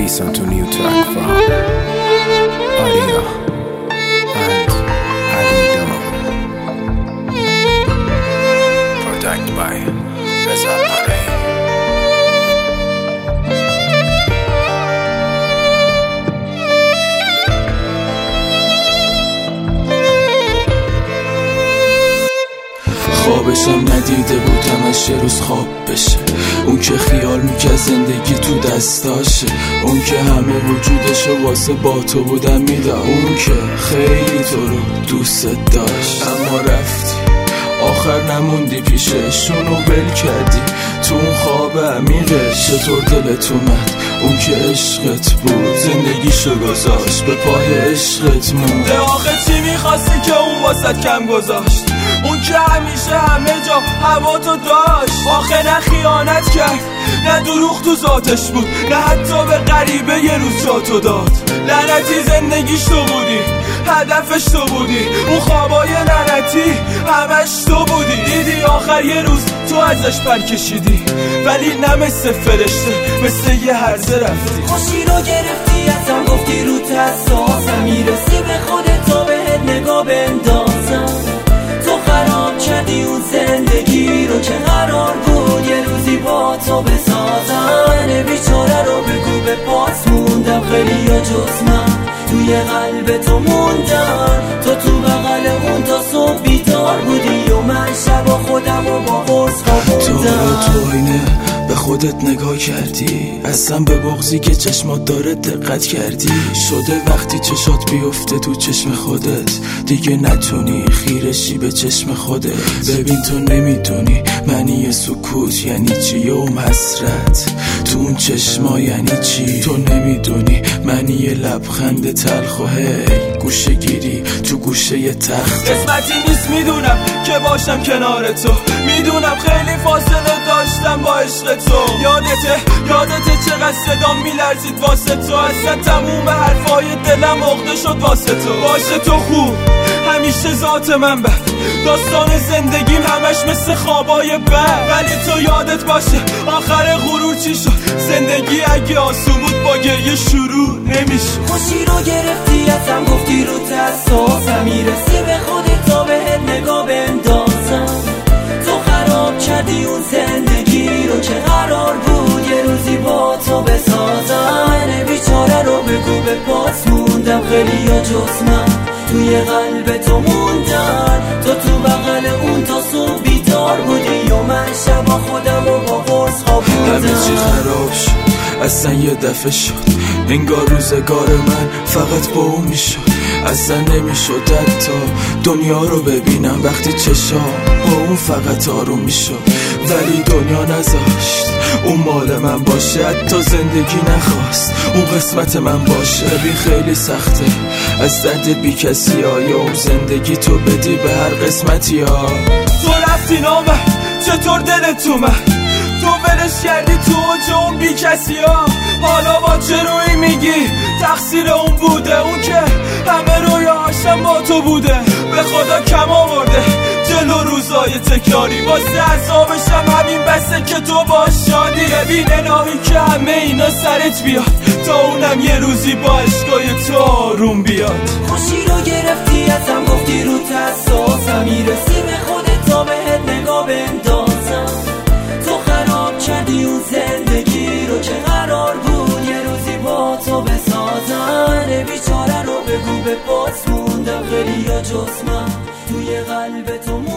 listen to new track from Aria and Adidon, produced by Reza Pare. خوابشم ندیده بودمش یه روز خواب بشه، اون که خیال میکرد زندگی تو دستاشه، اون که همه وجودشو واسه با تو بودم میدم، اون که خیلی تو رو دوست داشت اما رفتی آخر نموندی پیششونو ول کردی تو اون خواب عمیقش. چطور دلت اومد اون که عشقت بود زندگیشو گذاشت به پای عشقت موند. آخه چی میخواستی که اون واسط کم گذاشت؟ اون که همیشه همه جا هوا تو داشت. آخه نه خیانت کرد نه دروغ تو ذاتش بود، نه حتی به غریبه یه روز جا تو داد. لعنتی زندگیش تو بودی، هدفش تو بودی، اون خوابای لعنتی همش تو بودی. دیدی آخر یه روز تو ازش پر کشیدی، ولی نه مثل فرشته، مثل یه هرزه رفتی. خوشی رو گرفتی ازم گفتی رو حساسم، میرسی به خودت تا بهت نگاه بندازم. تو خراب کردی اون زندگی رو که قرار بود یه روزی با تو بسازم. بیچاره رو بگو به پاس موندم، خیلی یا جز من توی قلب تو موندم. تو بغل اون تا صبح بیدار بودی و من شبا خودم رو با قرص خوابوندم. تو اینه به خودت نگاه کردی، اصلا به بغضی که چشمات داره دقت کردی. شده وقتی چشات بیفته تو چشم خودت دیگه نتونی خیرشی به چشم خودت. ببین تو نمیدونی معنی سکوت یعنی چی و حسرت تو اون چشما یعنی چی. تو نمیدونی معنی لبخند تلخ و هی گوشه گیری تو گوشه ی تخت. قسمتی نیست میدونم که باشم کنار تو، میدونم خیلی فاصله داشتم با عشق تو. یادته چقدر صدام میلرزید واسه تو، اصلا تموم حرفای دلم عقده شد واسه تو. باشه تو خوب همیشه ذات من بد، داستان زندگیم همش مثل خوابای بد. ولی تو یادت باشه آخر غرور چی شد، زندگی اگه آسون بود با گریه شروع نمیشه. خوشی رو گرفتی ازم گفتی رو حساسم، میرسی به خودت تا بهت نگاه بندازم. تو خراب کردی اون زندگی رو که قرار بود یه روزی با تو بسازم. بیچاره رو بگو به پاس موندم، خیلی یا جز من توی قلب تو موندن. تو بغل اون تا صبح بیدار بودی و من شبا خودم رو با قرص خوابوندم. همه چی خراب شد اصلا یه دفعه شد، انگار روزگار من فقط با اون میشد. اصلا نمیشد حتی دنیا رو ببینم وقتی چشام با اون فقط آروم میشد. ولی دنیا نذاشت اون مال من باشه، حتی زندگی نخواست اون قسمت من باشه. ببین خیلی سخته از درد بی کسی ها یا اون زندگی تو بدی به هر قسمتی ها. تو رفتی نامد چطور دلت اومد، تو ولش کردی تو اون بی کسی ها. حالا با چه روی میگی تقصیر اون بوده، اون که همه رویاشم با تو بوده. به خدا کم آورده جلو روزای تکراری، واسه عذابشم همین بسه که تو باش شادی. ببین الهی که همه اینا سرت بیاد تا اونم یه روزی با عشقای تو آروم بیاد. خوشی رو گرفتی ازم گفتی رو حساسم، میرسی به خودت تا بهت نگاه بندازم. تو خراب کردی اون زندگی رو که قرار بود یه روزی با تو بسازن. بیچاره رو بگو به پاس موندم، خیلی یا جز من توی قلب تو